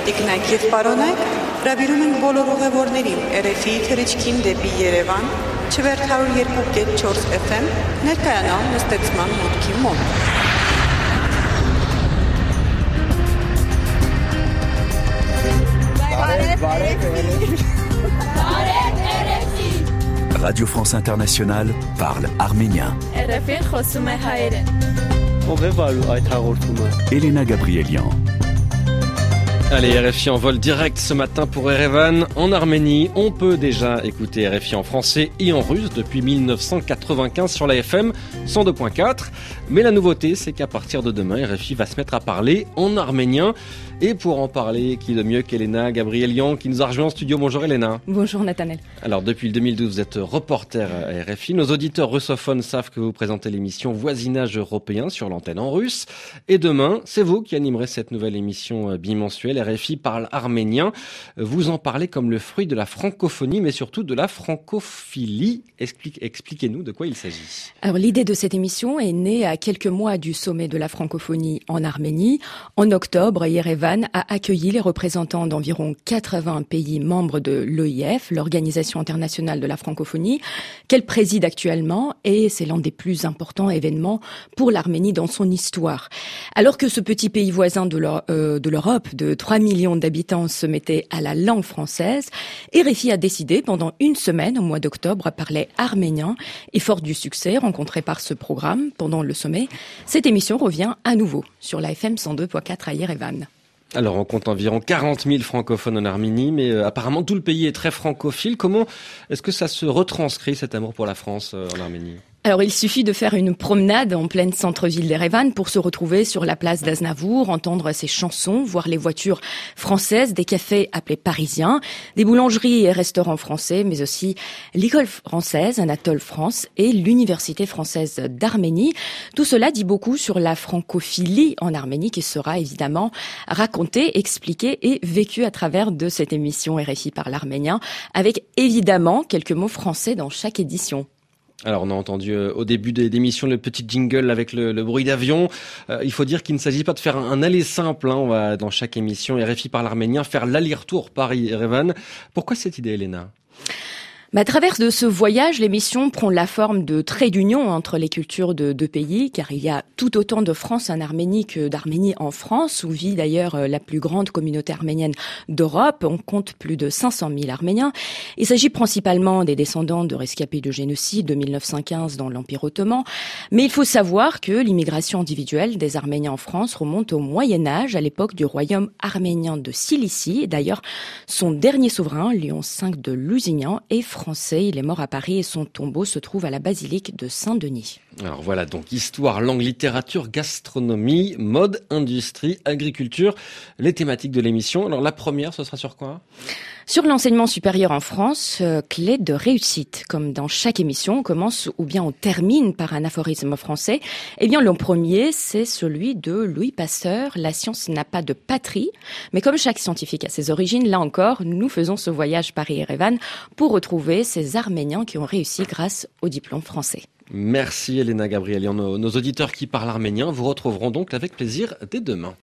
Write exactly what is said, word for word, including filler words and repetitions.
Տիկնակ եւ պարոնակ, հրավիրում ենք բոլոր ուղևորներին R F I թռիչքին դեպի Երևան, չվերթ one oh two point four F M, ներկայանալ նստեցման մուտքի մոտ։ Radio France Internationale parle arménien. Elena Gabrielian. Allez, R F I en vol direct ce matin pour Erevan. En Arménie, on peut déjà écouter R F I en français et en russe depuis dix-neuf cent quatre-vingt-quinze sur la F M cent deux point quatre. Mais la nouveauté, c'est qu'à partir de demain, R F I va se mettre à parler en arménien. Et pour en parler, qui de mieux qu'Elena Gabrielian, qui nous a rejoint en studio. Bonjour Elena. Bonjour Nathanel. Alors depuis le deux mille douze, vous êtes reporter à R F I. Nos auditeurs russophones savent que vous présentez l'émission Voisinage européen sur l'antenne en russe. Et demain, c'est vous qui animerez cette nouvelle émission bimensuelle. R F I parle arménien. Vous en parlez comme le fruit de la francophonie, mais surtout de la francophilie. Explique, expliquez-nous de quoi il s'agit. Alors l'idée de cette émission est née à quelques mois du sommet de la francophonie en Arménie. En octobre, Yerevan a accueilli les représentants d'environ quatre-vingts pays membres de l'O I F, l'Organisation internationale de la francophonie, qu'elle préside actuellement, et c'est l'un des plus importants événements pour l'Arménie dans son histoire. Alors que ce petit pays voisin de l'Europe de trois millions d'habitants se mettait à la langue française, R F I a décidé pendant une semaine, au mois d'octobre, parler arménien, et fort du succès rencontré par ce programme pendant le sommet, cette émission revient à nouveau sur la F M cent deux point quatre à Yerevan. Alors, on compte environ quarante mille francophones en Arménie, mais euh, apparemment tout le pays est très francophile. Comment est-ce que ça se retranscrit, cet amour pour la France euh, en Arménie ? Alors, il suffit de faire une promenade en pleine centre-ville d'Erevan pour se retrouver sur la place d'Aznavour, entendre ses chansons, voir les voitures françaises, des cafés appelés parisiens, des boulangeries et restaurants français, mais aussi l'école française, Anatole France et l'université française d'Arménie. Tout cela dit beaucoup sur la francophilie en Arménie qui sera évidemment racontée, expliquée et vécue à travers de cette émission R F I par l'arménien, avec évidemment quelques mots français dans chaque édition. Alors on a entendu euh, au début des émissions le petit jingle avec le, le bruit d'avion. Euh, il faut dire qu'il ne s'agit pas de faire un, un aller simple. Hein. On va dans chaque émission R F I par l'arménien faire l'aller-retour Paris-Erevan. Pourquoi cette idée, Elena ? Bah, à travers de ce voyage, l'émission prend la forme de trait d'union entre les cultures de deux pays, car il y a tout autant de France en Arménie que d'Arménie en France, où vit d'ailleurs la plus grande communauté arménienne d'Europe. On compte plus de cinq cent mille Arméniens. Il s'agit principalement des descendants de rescapés de génocide de mille neuf cent quinze dans l'Empire ottoman. Mais il faut savoir que l'immigration individuelle des Arméniens en France remonte au Moyen-Âge, à l'époque du royaume arménien de Cilicie. Et d'ailleurs, son dernier souverain, Léon cinq de Lusignan, est français. Il est mort à Paris et son tombeau se trouve à la basilique de Saint-Denis. Alors voilà, donc histoire, langue, littérature, gastronomie, mode, industrie, agriculture, les thématiques de l'émission. Alors la première, ce sera sur quoi ? Sur l'enseignement supérieur en France, euh, clé de réussite. Comme dans chaque émission, on commence ou bien on termine par un aphorisme français. Eh bien, le premier, c'est celui de Louis Pasteur. La science n'a pas de patrie. Mais comme chaque scientifique a ses origines, là encore, nous faisons ce voyage Paris-Erevan pour retrouver ces Arméniens qui ont réussi grâce au diplôme français. Merci Elena Gabrielian. Nos, nos auditeurs qui parlent arménien vous retrouveront donc avec plaisir dès demain.